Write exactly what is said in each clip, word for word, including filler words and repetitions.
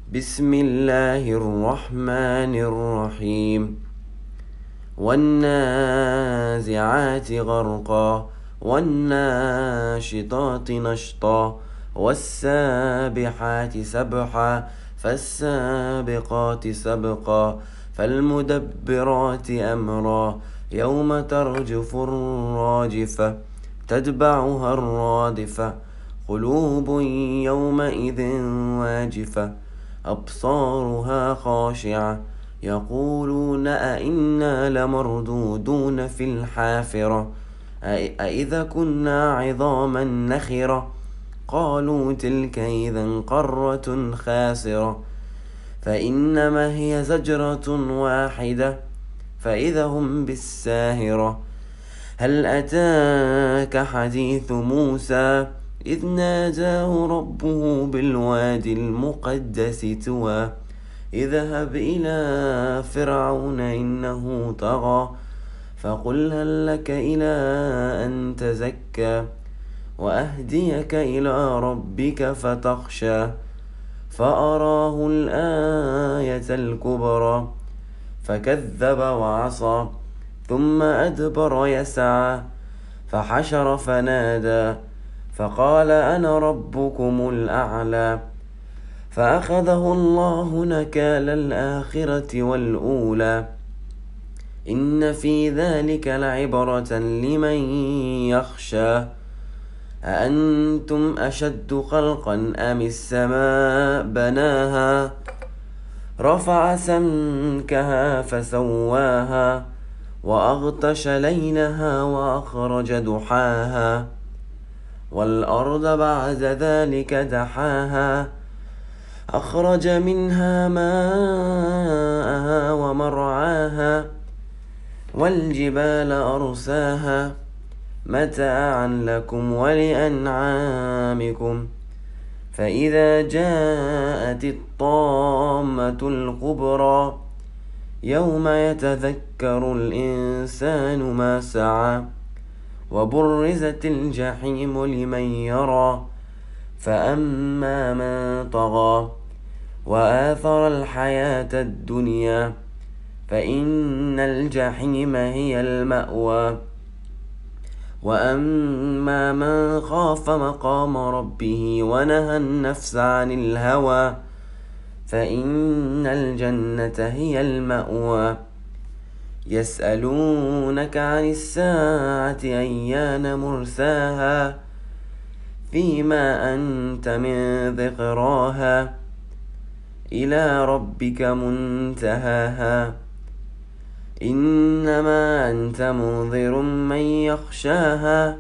بسم الله الرحمن الرحيم والنازعات غرقا والناشطات نشطا والسابحات سبحا فالسابقات سبقا فالمدبرات أمرا يوم ترجف الراجفة تتبعها الرادفة قلوب يومئذ واجفة أبصارها خاشعة يقولون أئنا لمردودون في الحافرة أئذا كنا عظاما نخرة قالوا تلك إذا قرة خاسرة فإنما هي زجرة واحدة فإذا هم بالساهرة هل أتاك حديث موسى إذ ناداه ربه بالوادي المقدس طوى اذهب إلى فرعون إنه طغى فقل هل لك إلى أن تزكى وأهديك إلى ربك فتخشى فأراه الآية الكبرى فكذب وعصى ثم أدبر يسعى فحشر فنادى فقال أنا ربكم الأعلى فأخذه الله نكال الآخرة والأولى إن في ذلك لعبرة لمن يخشى أأنتم أشد خلقا أم السماء بناها رفع سمكها فسواها وأغطش ليلها وأخرج ضحاها والأرض بعد ذلك دحاها أخرج منها ماءها ومرعاها والجبال أرساها متاعا لكم ولأنعامكم فإذا جاءت الطامة الكبرى يوم يتذكر الإنسان ما سعى وبرزت الجحيم لمن يرى فأما من طغى وآثر الحياة الدنيا فإن الجحيم هي المأوى وأما من خاف مقام ربه ونهى النفس عن الهوى فإن الجنة هي المأوى يسألونك عن الساعة أيان مرساها فيما أنت من ذكراها إلى ربك منتهاها إنما أنت منذر من يخشاها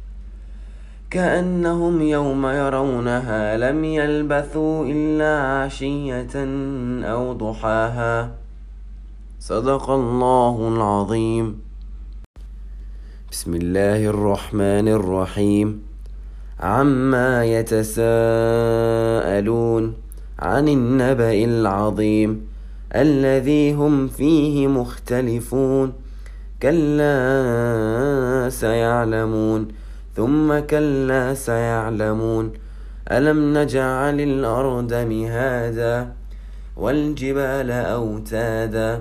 كأنهم يوم يرونها لم يلبثوا إلا عشية أو ضحاها صدق الله العظيم. بسم الله الرحمن الرحيم عما يتساءلون عن النبأ العظيم الذي هم فيه مختلفون كلا سيعلمون ثم كلا سيعلمون ألم نجعل الأرض مهادا والجبال أوتادا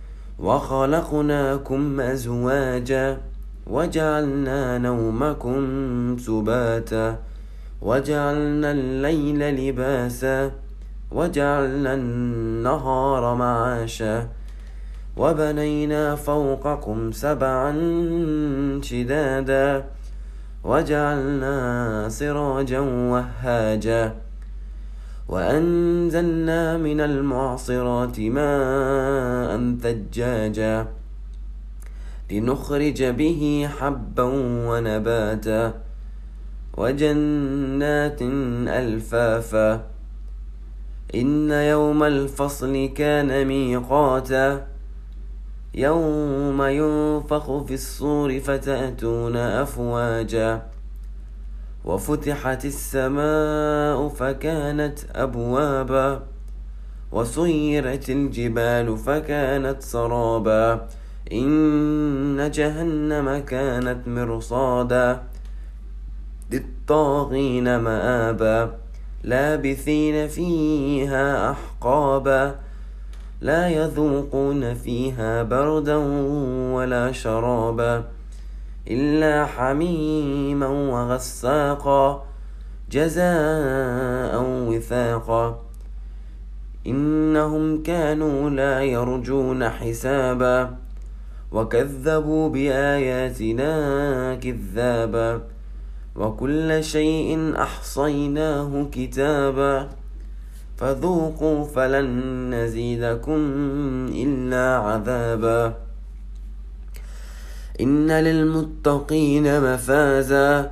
وخلقناكم أزواجا وجعلنا نومكم سباتا وجعلنا الليل لباسا وجعلنا النهار معاشا وبنينا فوقكم سبعا شدادا وجعلنا سراجا وهاجا وأنزلنا من المعصرات ماء ثجاجا لنخرج به حبا ونباتا وجنات ألفافا إن يوم الفصل كان ميقاتا يوم ينفخ في الصور فتأتون أفواجا وفتحت السماء فكانت أبوابا وسيرت الجبال فكانت سرابا إن جهنم كانت مرصادا للطاغين مآبا لابثين فيها أحقابا لا يذوقون فيها بردا ولا شرابا إلا حميما وغساقا جزاء وفاقا إنهم كانوا لا يرجون حسابا وكذبوا بآياتنا كذابا وكل شيء أحصيناه كتابا فذوقوا فلن نزيدكم إلا عذابا إن للمتقين مفازا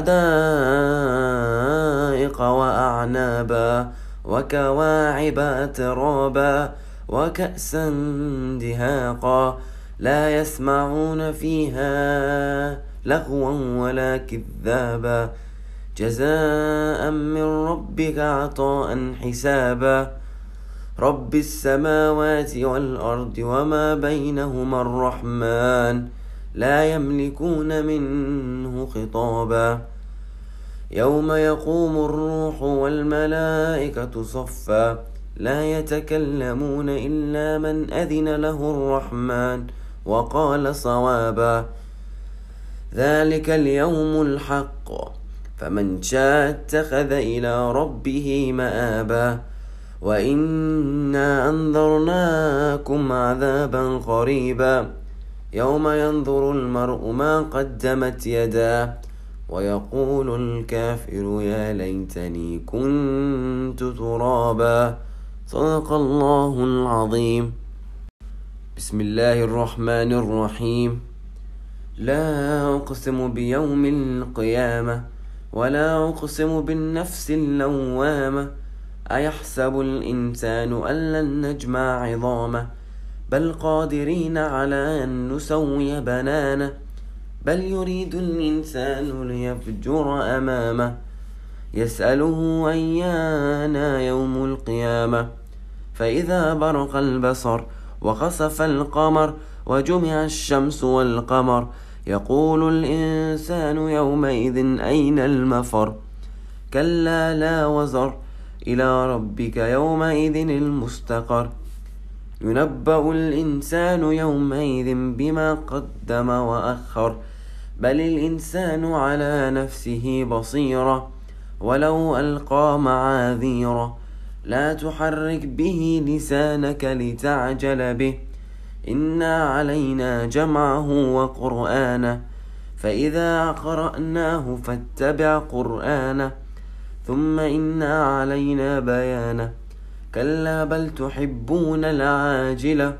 حدائق وأعنابا وكواعب أترابا وكأسا دهاقا لا يسمعون فيها لغوا ولا كذابا جزاء من ربك عطاء حسابا رب السماوات والأرض وما بينهما الرحمن لا يملكون منه خطابا يوم يقوم الروح والملائكة صفا لا يتكلمون إلا من أذن له الرحمن وقال صوابا ذلك اليوم الحق فمن شاء اتخذ إلى ربه مآبا وإنا أنذرناكم عذابا قريبا يوم ينظر المرء ما قدمت يداه ويقول الكافر يا ليتني كنت ترابا صدق الله العظيم. بسم الله الرحمن الرحيم. لا أقسم بيوم القيامة ولا أقسم بالنفس اللوامة أيحسب الإنسان أن لن نجمع عظامه بل قادرين على أن نسوي بنانه بل يريد الإنسان ليفجر أمامه يسأله أيان يوم القيامة فإذا برق البصر وخسف القمر وجمع الشمس والقمر يقول الإنسان يومئذ أين المفر كلا لا وزر إلى ربك يومئذ المستقر ينبأ الإنسان يومئذ بما قدم وأخر بل الإنسان على نفسه بصيرة ولو ألقى معاذيره لا تحرك به لسانك لتعجل به إنا علينا جمعه وقرآنه فإذا قرأناه فاتبع قرآنه ثم إنا علينا بيانه كلا بل تحبون العاجلة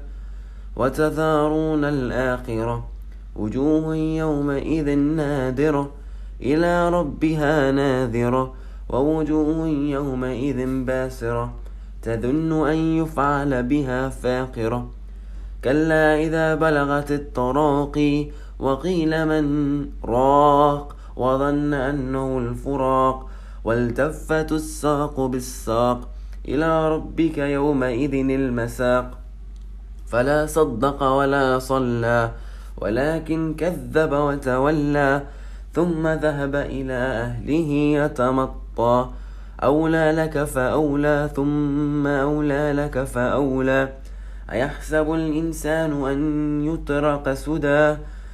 وتذارون الآخرة وجوه يومئذ نادرة إلى ربها ناذرة ووجوه يومئذ باسرة تظن أن يفعل بها فاقرة كلا إذا بلغت التراقي وقيل من راق وظن أنه الفراق والتفت الساق بالساق إلى ربك يومئذ المساق فلا صدق ولا صلى ولكن كذب وتولى ثم ذهب إلى أهله يتمطى أولى لك فأولى ثم أولى لك فأولى أيحسب الإنسان أن يترك سدى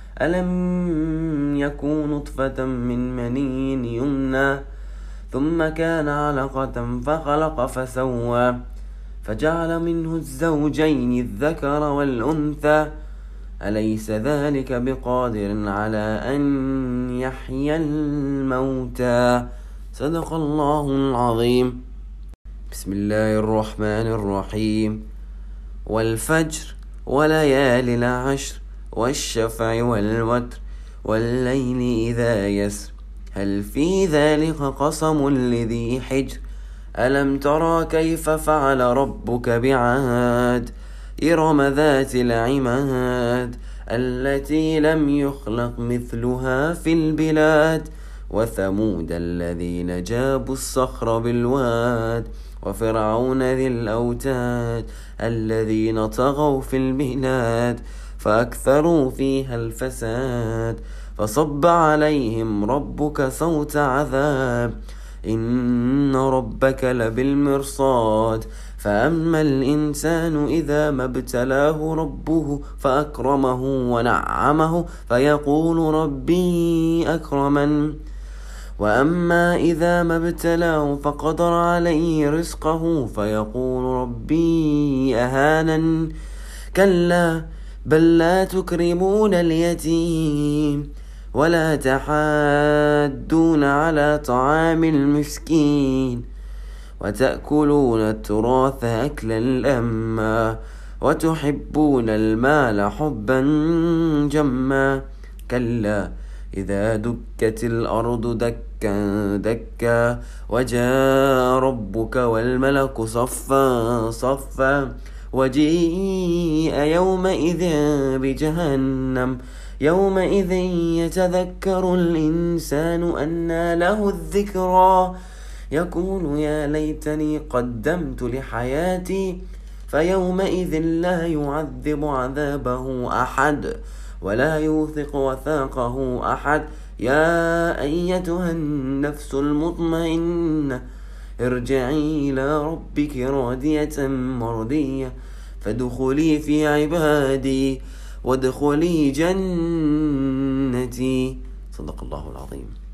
ألم يكن نطفة من مني يمنى ثم كان علقة فخلق فسوى فجعل منه الزوجين الذكر والأنثى أليس ذلك بقادر على أن يحيي الموتى صدق الله العظيم. بسم الله الرحمن الرحيم. والفجر وليال العشر والشفع والوتر والليل إذا يسر هل في ذلك قسم لذي حجر ألم ترى كيف فعل ربك بعاد إرم ذات العماد التي لم يخلق مثلها في البلاد وثمود الذين جابوا الصخر بالواد وفرعون ذي الأوتاد الذين طغوا في البلاد فأكثروا فيها الفساد فصب عليهم ربك صوت عذاب إن ربك لبالمرصاد فأما الإنسان إذا ما ابتلاه ربه فأكرمه ونعمه فيقول ربي أكرمن وأما إذا ما ابتلاه فقدر عليه رزقه فيقول ربي أهانن كلا بل لا تكرمون اليتيم ولا تحاضون على طعام المسكين وتأكلون التراث أكلا لما وتحبون المال حبا جما كلا إذا دكت الأرض دكا دكا وجاء ربك والملك صفا صفا وجيء يومئذ بجهنم يومئذ يتذكر الإنسان أنى له الذكرى يقول يا ليتني قدمت لحياتي فيومئذ لا يعذب عذابه أحد ولا يوثق وثاقه أحد يا أيتها النفس المطمئنة ارجعي إلى ربك راضية مرضية فادخلي في عبادي وادخلي جنتي. صدق الله العظيم.